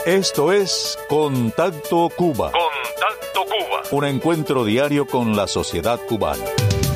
Esto es Contacto Cuba. Contacto Cuba. Un encuentro diario con la sociedad cubana.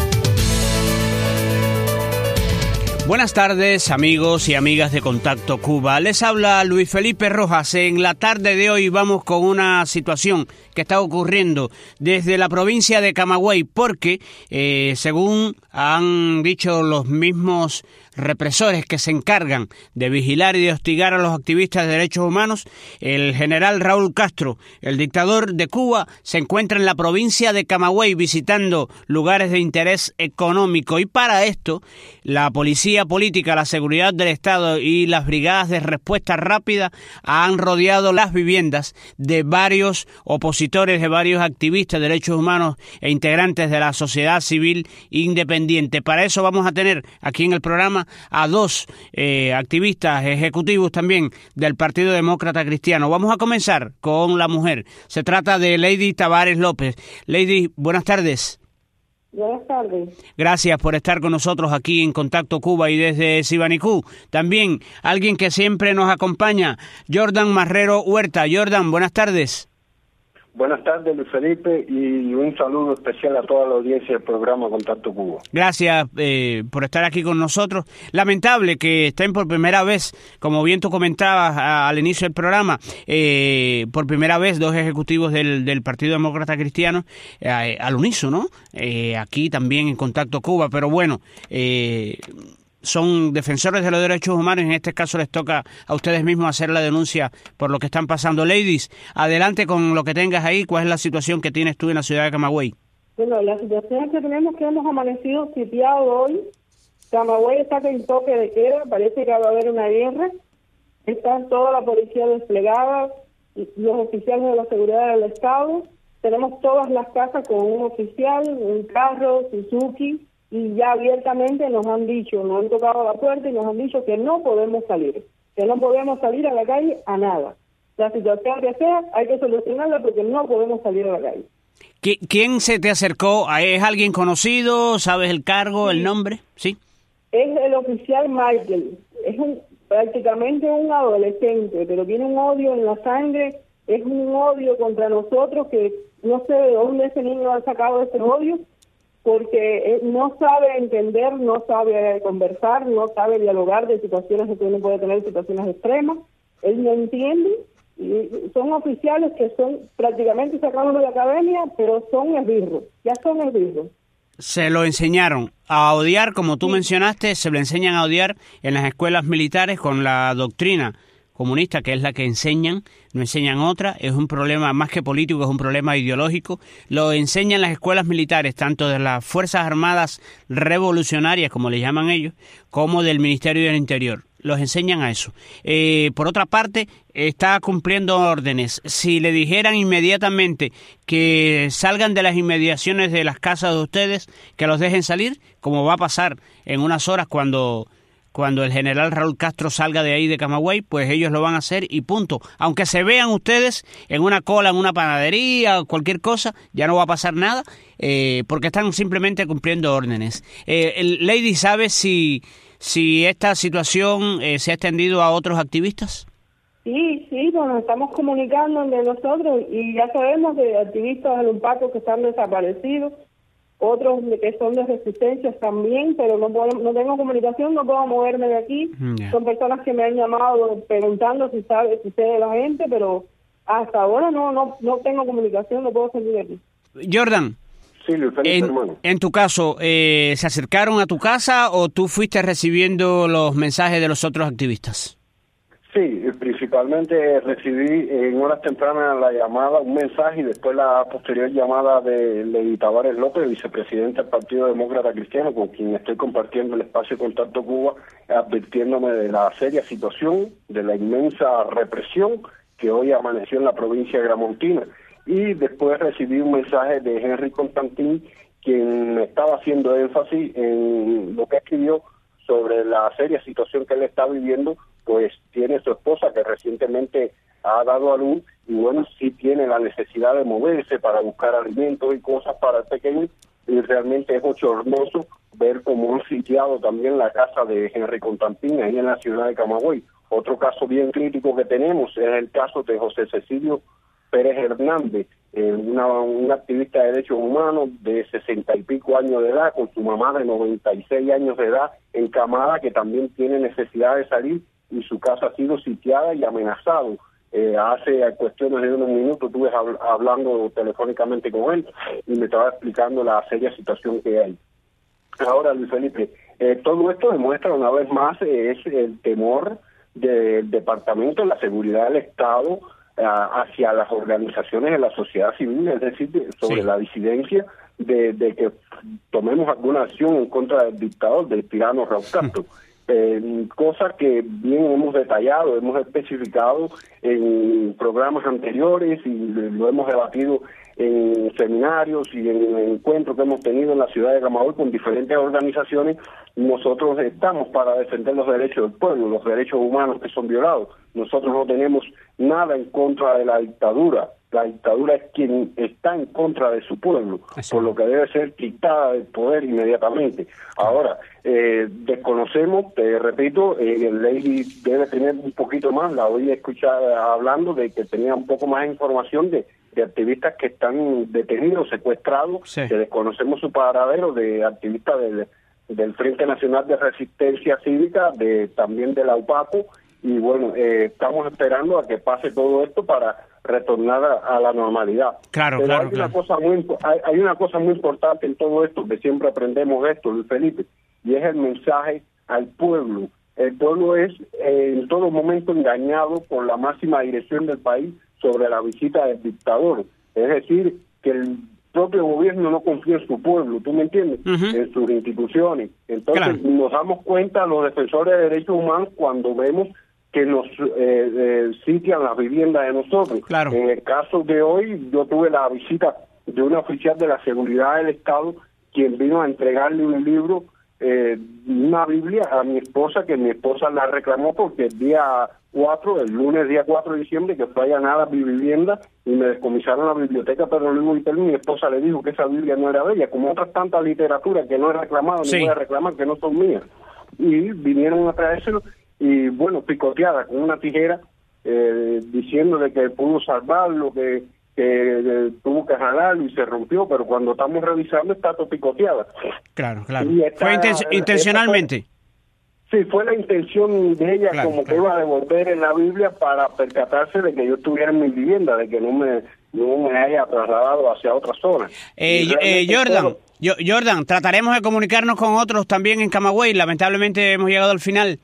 Buenas tardes, amigos y amigas de Contacto Cuba. Les habla Luis Felipe Rojas. En la tarde de hoy vamos con una situación que está ocurriendo desde la provincia de Camagüey, porque según han dicho los mismos represores que se encargan de vigilar y de hostigar a los activistas de derechos humanos, el general Raúl Castro, el dictador de Cuba, se encuentra en la provincia de Camagüey visitando lugares de interés económico, y para esto la policía política, la seguridad del Estado y las brigadas de respuesta rápida han rodeado las viviendas de varios opositores, de varios activistas de derechos humanos e integrantes de la sociedad civil independiente. Para eso vamos a tener aquí en el programa a dos activistas ejecutivos también del Partido Demócrata Cristiano. Vamos a comenzar con la mujer. Se trata de Lady Tavares López. Lady, buenas tardes. Buenas tardes. Gracias por estar con nosotros aquí en Contacto Cuba y desde Sibanicú. También alguien que siempre nos acompaña, Jordan Marrero Huerta. Jordan, buenas tardes. Buenas tardes, Luis Felipe, y un saludo especial a toda la audiencia del programa Contacto Cuba. Gracias por estar aquí con nosotros. Lamentable que estén por primera vez, como bien tú comentabas al inicio del programa, por primera vez dos ejecutivos del Partido Demócrata Cristiano al unísono, aquí también en Contacto Cuba, pero bueno, son defensores de los derechos humanos y en este caso les toca a ustedes mismos hacer la denuncia por lo que están pasando. Ladies, adelante con lo que tengas ahí. ¿Cuál es la situación que tienes tú en la ciudad de Camagüey? Bueno, la situación que tenemos que hemos amanecido sitiado hoy. Camagüey está con toque de queda, parece que va a haber una guerra. Está toda la policía desplegada, los oficiales de la seguridad del Estado. Tenemos todas las casas con un oficial, un carro, Suzuki, y ya abiertamente nos han dicho, nos han tocado la puerta y nos han dicho que no podemos salir a la calle a nada. La situación que sea, hay que solucionarla porque no podemos salir a la calle. ¿Quién se te acercó? ¿Es alguien conocido? ¿Sabes el cargo, sí. El nombre? Sí. Es el oficial Michael. Es prácticamente un adolescente, pero tiene un odio en la sangre, es un odio contra nosotros que no sé de dónde ese niño ha sacado ese odio, porque no sabe entender, no sabe conversar, no sabe dialogar de situaciones que uno puede tener, situaciones extremas. Él no entiende, y son oficiales que son prácticamente sacados de la academia, pero son esbirros, ya son esbirros. Se lo enseñaron a odiar, como tú mencionaste, se lo enseñan a odiar en las escuelas militares con la doctrina comunista, que es la que enseñan, no enseñan otra. Es un problema más que político, es un problema ideológico. Lo enseñan las escuelas militares, tanto de las Fuerzas Armadas Revolucionarias, como le llaman ellos, como del Ministerio del Interior. Los enseñan a eso. Por otra parte, está cumpliendo órdenes. Si le dijeran inmediatamente que salgan de las inmediaciones de las casas de ustedes, que los dejen salir, como va a pasar en unas horas cuando el general Raúl Castro salga de ahí de Camagüey, pues ellos lo van a hacer y punto. Aunque se vean ustedes en una cola, en una panadería o cualquier cosa, ya no va a pasar nada, porque están simplemente cumpliendo órdenes. Lady, ¿sabe si esta situación se ha extendido a otros activistas? Sí, nos estamos comunicando entre nosotros y ya sabemos de activistas del UNPACO que están desaparecidos, otros que son de resistencia también, pero no tengo comunicación, no puedo moverme de aquí. Yeah. Son personas que me han llamado preguntando si sé de la gente, pero hasta ahora no tengo comunicación, no puedo salir de aquí. Jordan, sí, en tu caso, ¿se acercaron a tu casa o tú fuiste recibiendo los mensajes de los otros activistas? Sí, principalmente recibí en horas tempranas la llamada, un mensaje y después la posterior llamada de Lady Tavares López, vicepresidenta del Partido Demócrata Cristiano, con quien estoy compartiendo el espacio Contacto Cuba, advirtiéndome de la seria situación, de la inmensa represión que hoy amaneció en la provincia de Gramontina. Y después recibí un mensaje de Henry Constantin, quien estaba haciendo énfasis en lo que escribió sobre la seria situación que él está viviendo, pues tiene su esposa que recientemente ha dado a luz y bueno, sí tiene la necesidad de moverse para buscar alimentos y cosas para el pequeño, y realmente es bochornoso ver cómo han sitiado también la casa de Henry Constantin ahí en la ciudad de Camagüey. Otro caso bien crítico que tenemos es el caso de José Cecilio Pérez Hernández, un activista de derechos humanos de 60 y pico años de edad, con su mamá de 96 años de edad, encamada, que también tiene necesidad de salir, y su casa ha sido sitiada y amenazado. Hace cuestiones de unos minutos estuve hablando telefónicamente con él y me estaba explicando la seria situación que hay. Ahora, Luis Felipe, todo esto demuestra una vez más es el temor del Departamento de la Seguridad del Estado hacia las organizaciones de la sociedad civil, es decir, sobre la disidencia de que tomemos alguna acción en contra del dictador, del tirano Raúl Castro. Cosa que bien hemos detallado, hemos especificado en programas anteriores y lo hemos debatido en seminarios y en encuentros que hemos tenido en la ciudad de Camagüey con diferentes organizaciones. Nosotros estamos para defender los derechos del pueblo, los derechos humanos que son violados. Nosotros no tenemos nada en contra de la dictadura. La dictadura es quien está en contra de su pueblo, por lo que debe ser quitada del poder inmediatamente. Ahora, desconocemos, te repito, Lady debe tener un poquito más, la oí escuchar hablando de que tenía un poco más de información de activistas que están detenidos, secuestrados, que desconocemos su paradero, de activistas del Frente Nacional de Resistencia Cívica, también de la UPACO, y bueno, estamos esperando a que pase todo esto para retornar a la normalidad. Pero hay una cosa muy importante en todo esto, que siempre aprendemos esto, Luis Felipe, y es el mensaje al pueblo. El pueblo es en todo momento engañado por la máxima dirección del país sobre la visita del dictador. Es decir, que el propio gobierno no confía en su pueblo, ¿tú me entiendes? En sus instituciones. Entonces nos damos cuenta los defensores de derechos humanos cuando vemos que nos sitian las viviendas de nosotros. En el caso de hoy, yo tuve la visita de un oficial de la seguridad del Estado, quien vino a entregarle un libro, una Biblia a mi esposa, que mi esposa la reclamó porque el lunes día 4 de diciembre, que fue allanada mi vivienda y me descomisaron la biblioteca Pedro Luis Viteri, mi esposa le dijo que esa Biblia no era de ella, como otras tantas literaturas que no he reclamado ni voy a reclamar, que no son mías. Y vinieron a traérselo y bueno, picoteada con una tijera, diciéndole que pudo salvarlo, que tuvo que jalarlo y se rompió, pero cuando estamos revisando está todo picoteada. Claro. ¿Fue intencionalmente? Fue la intención de ella, que iba a devolver en la Biblia para percatarse de que yo estuviera en mi vivienda, de que no me haya trasladado hacia otra zona. Jordan, trataremos de comunicarnos con otros también en Camagüey. Lamentablemente hemos llegado al final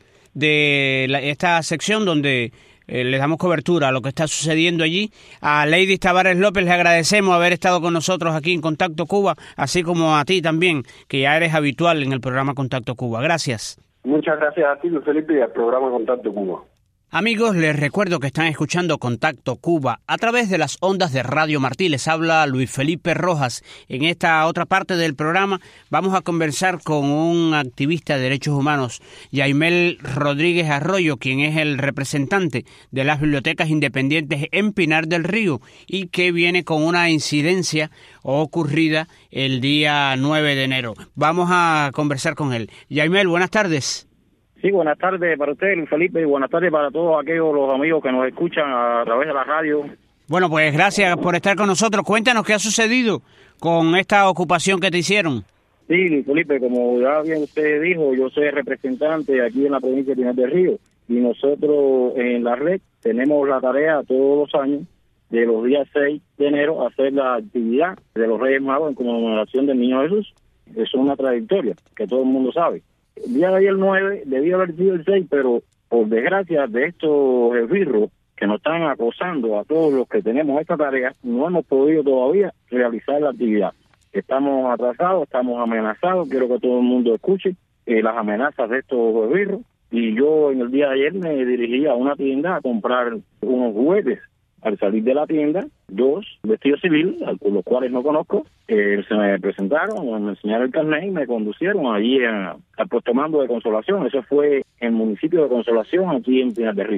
de esta sección donde les damos cobertura a lo que está sucediendo allí. A Lady Tavares López le agradecemos haber estado con nosotros aquí en Contacto Cuba, así como a ti también, que ya eres habitual en el programa Contacto Cuba. Gracias. Muchas gracias a ti, Luis Felipe, y al programa Contacto Cuba. Amigos, les recuerdo que están escuchando Contacto Cuba a través de las ondas de Radio Martí. Les habla Luis Felipe Rojas. En esta otra parte del programa vamos a conversar con un activista de derechos humanos, Yaimel Rodríguez Arroyo, quien es el representante de las bibliotecas independientes en Pinar del Río y que viene con una incidencia ocurrida el día 9 de enero. Vamos a conversar con él. Yaimel, buenas tardes. Sí, buenas tardes para usted, Luis Felipe, y buenas tardes para todos aquellos los amigos que nos escuchan a través de la radio. Bueno, pues gracias por estar con nosotros. Cuéntanos qué ha sucedido con esta ocupación que te hicieron. Sí, Luis Felipe, como ya bien usted dijo, yo soy representante aquí en la provincia de Pinar del Río, y nosotros en la red tenemos la tarea todos los años, de los días 6 de enero, hacer la actividad de los Reyes Magos en conmemoración del Niño Jesús. Eso es una trayectoria que todo el mundo sabe. El día de ayer 9 debía haber sido el 6, pero por desgracia de estos esbirros que nos están acosando a todos los que tenemos esta tarea, no hemos podido todavía realizar la actividad. Estamos atrasados, estamos amenazados, quiero que todo el mundo escuche las amenazas de estos esbirros. Y yo en el día de ayer me dirigí a una tienda a comprar unos juguetes. Al salir de la tienda, 2 vestidos civiles, los cuales no conozco, se me presentaron, me enseñaron el carnet y me conducieron allí al puesto mando de Consolación. Eso fue en el municipio de Consolación, aquí en Pinar del Río.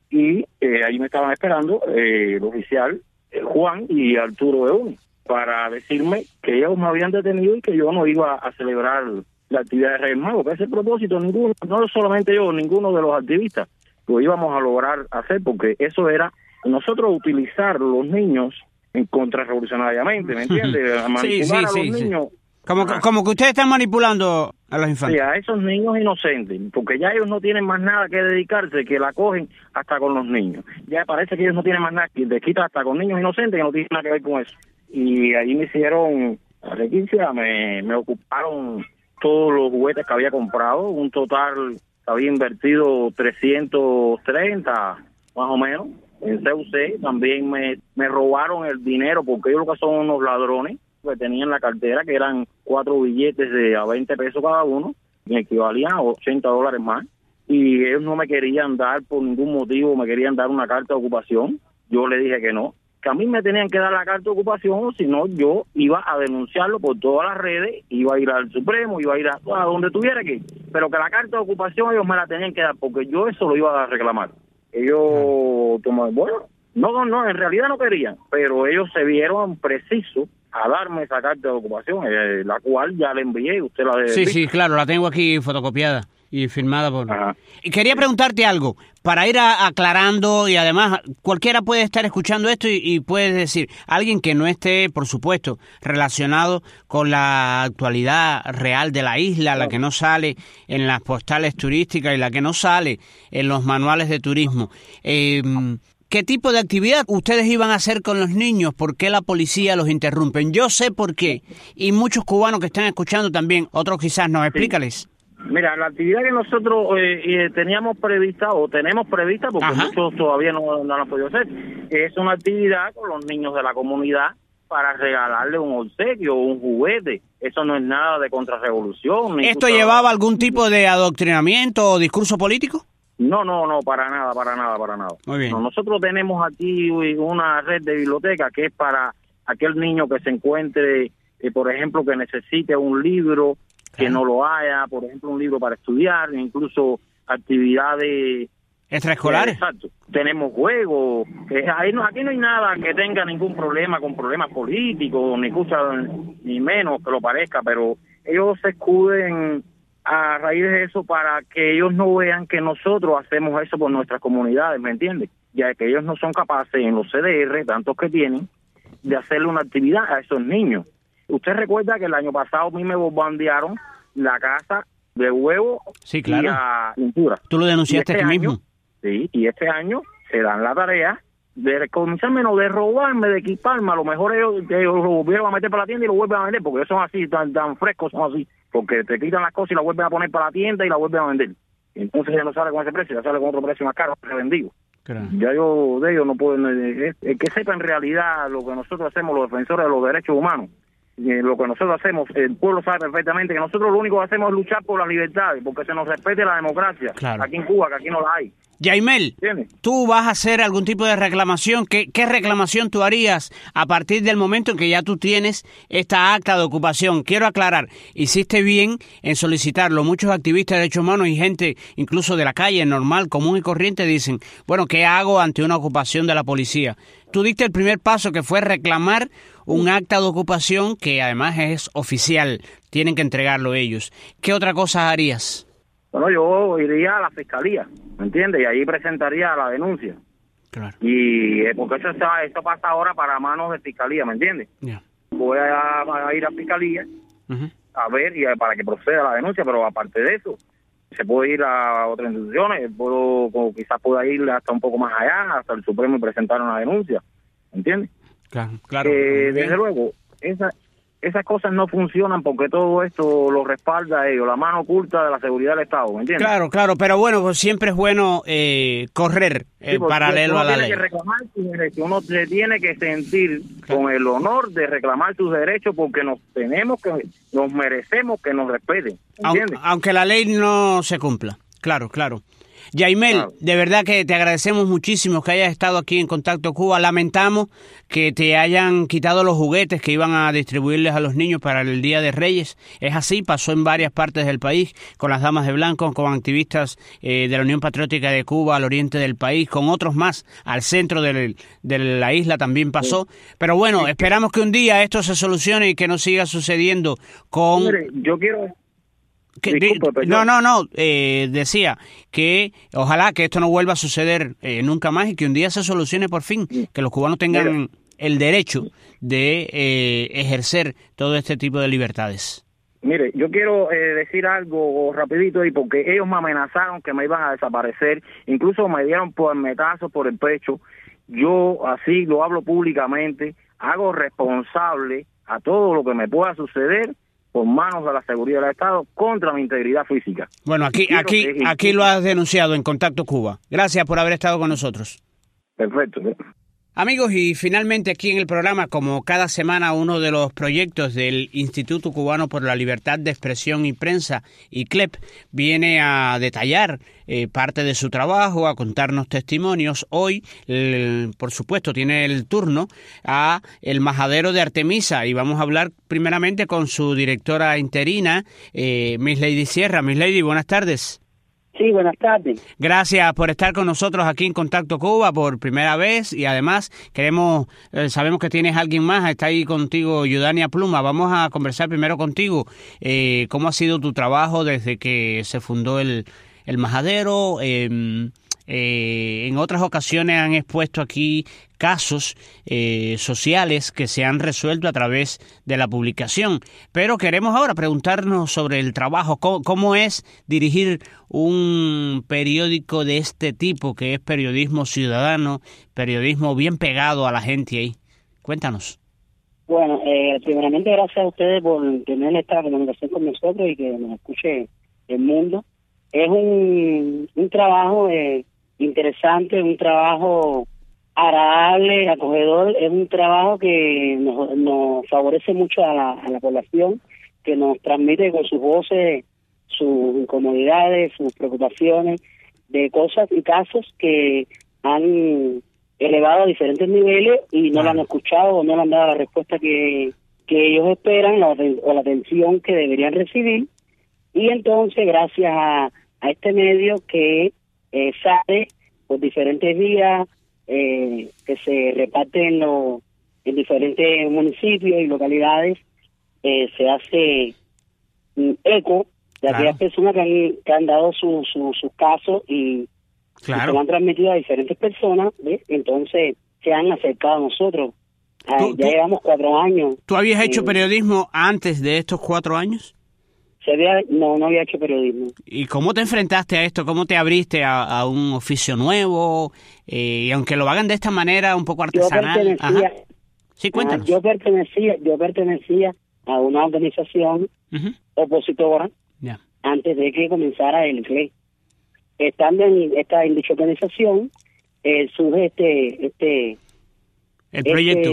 Y ahí me estaban esperando el oficial Juan y Arturo Euni para decirme que ellos me habían detenido y que yo no iba a celebrar la actividad de Reyes Magos. Que ese propósito, ninguno, no solamente yo, ninguno de los activistas lo íbamos a lograr hacer, porque eso era nosotros utilizar los niños en contrarrevolucionariamente, ¿me entiendes? Manipular a los niños. Como que ustedes están manipulando a los infantes. Sí, a esos niños inocentes, porque ya ellos no tienen más nada que dedicarse, que la cogen hasta con los niños. Ya parece que ellos no tienen más nada, que te quitan hasta con niños inocentes que no tienen nada que ver con eso. Y ahí me hicieron la requisita, me ocuparon todos los juguetes que había comprado, un total, había invertido 330, más o menos, en CUC. También me robaron el dinero, porque ellos lo que son unos ladrones, que tenían la cartera, que eran 4 billetes de a 20 pesos cada uno, me equivalían a $80 más, y ellos no me querían dar por ningún motivo, me querían dar una carta de ocupación. Yo le dije que no, que a mí me tenían que dar la carta de ocupación, si no yo iba a denunciarlo por todas las redes, iba a ir al Supremo, iba a ir a donde tuviera que ir, pero que la carta de ocupación ellos me la tenían que dar, porque yo eso lo iba a reclamar. Ellos, bueno, no, en realidad no querían, pero ellos se vieron precisos a darme esa carta de ocupación, la cual ya le envié, usted la debe. Sí, claro, la tengo aquí fotocopiada y firmada por... Ajá. Y quería preguntarte algo, para ir aclarando, y además cualquiera puede estar escuchando esto y puede decir, alguien que no esté, por supuesto, relacionado con la actualidad real de la isla, la que no sale en las postales turísticas y la que no sale en los manuales de turismo, ¿qué tipo de actividad ustedes iban a hacer con los niños? ¿Por qué la policía los interrumpe? Yo sé por qué, y muchos cubanos que están escuchando también, otros quizás no. Explícales. Mira, la actividad que nosotros teníamos prevista, o tenemos prevista, porque muchos todavía no la han podido hacer, es una actividad con los niños de la comunidad para regalarle un obsequio o un juguete. Eso no es nada de contrarrevolución. ¿Esto llevaba algún tipo de adoctrinamiento o discurso político? No, para nada. Muy bien. No, nosotros tenemos aquí una red de bibliotecas que es para aquel niño que se encuentre, por ejemplo, que necesite un libro, que no lo haya, por ejemplo, un libro para estudiar, incluso actividades extraescolares. Exacto. Tenemos juegos. Aquí no hay nada que tenga ningún problema con problemas políticos, ni menos que lo parezca, pero ellos se escuden a raíz de eso para que ellos no vean que nosotros hacemos eso por nuestras comunidades, ¿me entiendes? Ya que ellos no son capaces en los CDR, tantos que tienen, de hacerle una actividad a esos niños. Usted recuerda que el año pasado a mí me bombardearon la casa de huevo. Sí, claro. Y a pintura. Tú lo denunciaste tú mismo. Sí, y este año se dan la tarea de comenzarme, no de robarme, de equiparme. A lo mejor ellos lo volvieron a meter para la tienda y lo vuelven a vender, porque ellos son así, tan frescos, son así, porque te quitan las cosas y las vuelven a poner para la tienda y la vuelven a vender. Entonces ya no sale con ese precio, ya sale con otro precio más caro, revendido. Claro. Ya de ellos no pueden, que sepa en realidad lo que nosotros hacemos, los defensores de los derechos humanos. Lo que nosotros hacemos, el pueblo sabe perfectamente que nosotros lo único que hacemos es luchar por las libertades, porque se nos respete la democracia, claro, aquí en Cuba, que aquí no la hay. Yaimel, ¿tú vas a hacer algún tipo de reclamación? ¿Qué reclamación tú harías a partir del momento en que ya tú tienes esta acta de ocupación? Quiero aclarar, hiciste bien en solicitarlo. Muchos activistas de derechos humanos y gente incluso de la calle, normal, común y corriente, dicen, bueno, ¿qué hago ante una ocupación de la policía? Tú diste el primer paso, que fue reclamar un acta de ocupación que además es oficial, tienen que entregarlo ellos. ¿Qué otra cosa harías? Bueno, yo iría a la fiscalía, ¿me entiendes? Y ahí presentaría la denuncia. Claro. Y porque eso pasa ahora para manos de fiscalía, ¿me entiendes? Yeah. Voy a ir a fiscalía a ver y para que proceda la denuncia, pero aparte de eso, se puede ir a otras instituciones, quizás pueda ir hasta un poco más allá, hasta el Supremo y presentar una denuncia, ¿me entiendes? Claro. Desde luego, esas cosas no funcionan porque todo esto lo respalda ellos, la mano oculta de la seguridad del Estado, ¿me entiendes? Claro, pero bueno, pues siempre es bueno correr paralelo a la ley. Uno tiene que reclamar sus derechos, uno se tiene que sentir con el honor de reclamar sus derechos porque nos merecemos que nos respeten, ¿entiendes? Aunque la ley no se cumpla, claro. Yaimel, de verdad que te agradecemos muchísimo que hayas estado aquí en Contacto Cuba. Lamentamos que te hayan quitado los juguetes que iban a distribuirles a los niños para el Día de Reyes. Es así, pasó en varias partes del país, con las Damas de Blanco, con activistas de la Unión Patriótica de Cuba al oriente del país, con otros más al centro de la isla también pasó. Pero bueno, esperamos que un día esto se solucione y que no siga sucediendo con... Mire, yo quiero Decía que ojalá que esto no vuelva a suceder nunca más y que un día se solucione por fin, que los cubanos tengan el derecho de ejercer todo este tipo de libertades. Mire, yo quiero decir algo rapidito, y porque ellos me amenazaron que me iban a desaparecer, incluso me dieron metazos por el pecho. Yo así lo hablo públicamente, hago responsable a todo lo que me pueda suceder por manos de la seguridad del Estado contra mi integridad física. Bueno, aquí lo has denunciado en Contacto Cuba. Gracias por haber estado con nosotros. Perfecto. Amigos, y finalmente aquí en el programa, como cada semana, uno de los proyectos del Instituto Cubano por la Libertad de Expresión y Prensa, ICLEP, viene a detallar parte de su trabajo, a contarnos testimonios. Hoy, por supuesto, tiene el turno a el Majadero de Artemisa y vamos a hablar primeramente con su directora interina, Miss Lady Sierra. Miss Lady, buenas tardes. Sí, buenas tardes. Gracias por estar con nosotros aquí en Contacto Cuba por primera vez y además sabemos que tienes a alguien más, está ahí contigo Yudania Pluma. Vamos a conversar primero contigo. ¿Cómo ha sido tu trabajo desde que se fundó el Majadero? En otras ocasiones han expuesto aquí casos sociales que se han resuelto a través de la publicación, pero queremos ahora preguntarnos sobre el trabajo, cómo es dirigir un periódico de este tipo, que es periodismo ciudadano, periodismo bien pegado a la gente ahí. Cuéntanos. Bueno, primeramente gracias a ustedes por tener esta comunicación con nosotros y que nos escuche el mundo. Es un trabajo interesante, un trabajo agradable, acogedor, es un trabajo que nos favorece mucho a la población, que nos transmite con sus voces, sus incomodidades, sus preocupaciones, de cosas y casos que han elevado a diferentes niveles y no lo han escuchado o no le han dado la respuesta que ellos esperan o la atención que deberían recibir. Y entonces, gracias a este medio que sale por diferentes vías, que se reparten en diferentes municipios y localidades, se hace eco de aquellas personas que han dado sus casos y se lo han transmitido a diferentes personas, ¿ves? Entonces se han acercado a nosotros. Ya llevamos 4 años. ¿Tú habías hecho periodismo antes de estos 4 años? No había hecho periodismo. ¿Y cómo te enfrentaste a esto? ¿Cómo te abriste a un oficio nuevo? Y aunque lo hagan de esta manera un poco artesanal. Sí, cuéntanos. Yo pertenecía a una organización opositora antes de que comenzara el ICLEP. Estando en dicha organización, surge el proyecto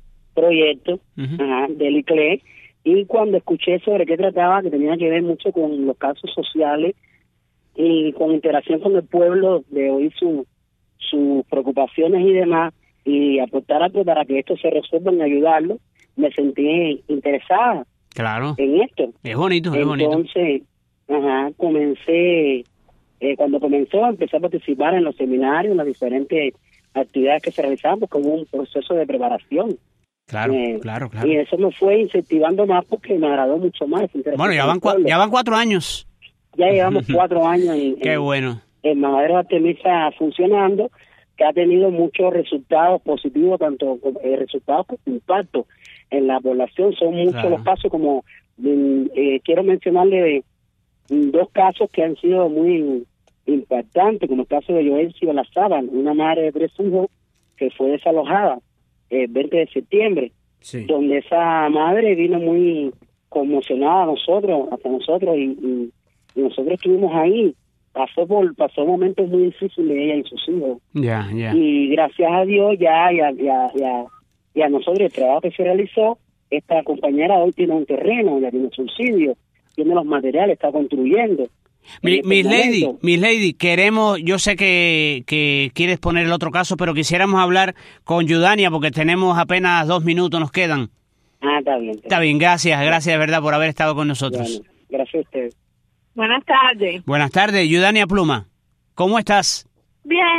del ICLEP. Y cuando escuché sobre qué trataba, que tenía que ver mucho con los casos sociales y con interacción con el pueblo, de oír sus preocupaciones y demás, y aportar algo para que esto se resuelva y ayudarlo, me sentí interesada en esto. Es bonito, Entonces, comencé, cuando comenzó, empecé a participar en los seminarios, en las diferentes actividades que se realizaban, porque hubo un proceso de preparación. Claro. Y eso me fue incentivando más porque me agradó mucho más. Bueno, ya van 4 años. Ya llevamos 4 años Qué bueno. El Majadero de Artemisa funcionando, que ha tenido muchos resultados positivos, tanto resultados como impacto en la población. Son muchos los casos, como quiero mencionarle 2 casos que han sido muy impactantes, como el caso de Joelsi Olazábal, una madre de 3 hijos que fue desalojada el 20 de septiembre, donde esa madre vino muy conmocionada hasta nosotros, y nosotros estuvimos ahí. Pasó momentos muy difíciles ella y sus hijos. Y gracias a Dios y a nosotros, el trabajo que se realizó, esta compañera hoy tiene un terreno, ya tiene subsidio, tiene los materiales, está construyendo. Miss Lady, yo sé que quieres poner el otro caso, pero quisiéramos hablar con Yudania porque tenemos apenas 2 minutos, nos quedan. Está bien. Está bien, gracias de verdad por haber estado con nosotros. Bueno, gracias a usted. Buenas tardes. Buenas tardes, Yudania Pluma. ¿Cómo estás? Bien.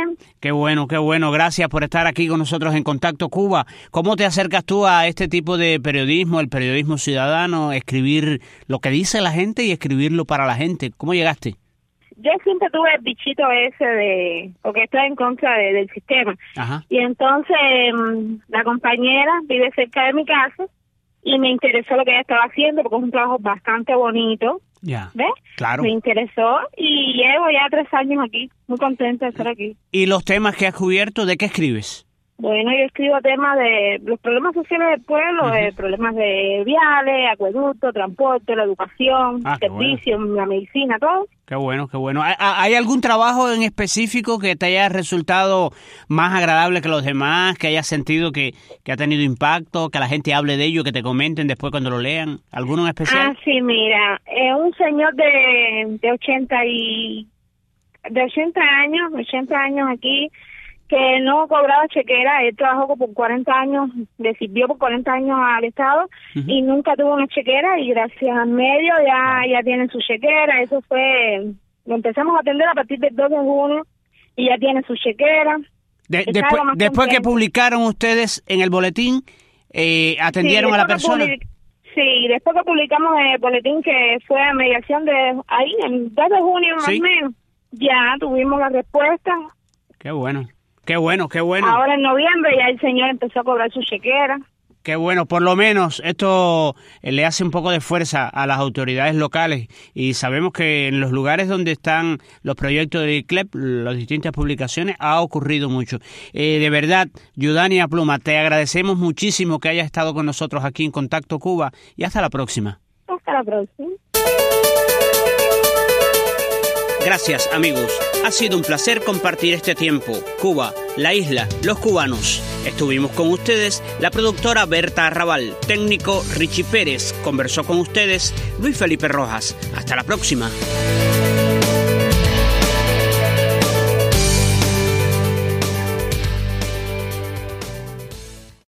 Qué bueno. Gracias por estar aquí con nosotros en Contacto Cuba. ¿Cómo te acercas tú a este tipo de periodismo, el periodismo ciudadano, escribir lo que dice la gente y escribirlo para la gente? ¿Cómo llegaste? Yo siempre tuve el bichito ese porque estoy en contra del sistema. Ajá. Y entonces la compañera vive cerca de mi casa y me interesó lo que ella estaba haciendo porque es un trabajo bastante bonito. Ya, ¿ves? Claro. Me interesó y llevo ya 3 años aquí, muy contenta de estar aquí. ¿Y los temas que has cubierto, de qué escribes? Bueno, yo escribo temas de los problemas sociales del pueblo, problemas de viales, acueducto, transporte, la educación, servicios, la medicina, todo. Qué bueno. ¿Hay algún trabajo en específico que te haya resultado más agradable que los demás, que hayas sentido que ha tenido impacto, que la gente hable de ello, que te comenten después cuando lo lean? ¿Alguno en especial? Sí, mira, un señor de 80 años aquí, que no cobraba chequera. Él trabajó por 40 años, le sirvió por 40 años al Estado y nunca tuvo una chequera, y gracias al medio ya tiene su chequera. Eso lo empezamos a atender a partir del 2 de junio y ya tiene su chequera. Después que publicaron ustedes en el boletín, atendieron a la persona. Sí, después que publicamos el boletín, que fue a mediación de ahí, el 2 de junio más o menos, ya tuvimos la respuesta. Qué bueno. Ahora en noviembre ya el señor empezó a cobrar su chequera. Qué bueno, por lo menos esto le hace un poco de fuerza a las autoridades locales, y sabemos que en los lugares donde están los proyectos del ICLEP, las distintas publicaciones, ha ocurrido mucho. De verdad, Yudania Pluma, te agradecemos muchísimo que hayas estado con nosotros aquí en Contacto Cuba, y hasta la próxima. Hasta la próxima. Gracias, amigos. Ha sido un placer compartir este tiempo. Cuba, la isla, los cubanos. Estuvimos con ustedes la productora Berta Arrabal, técnico Richie Pérez. Conversó con ustedes Luis Felipe Rojas. Hasta la próxima.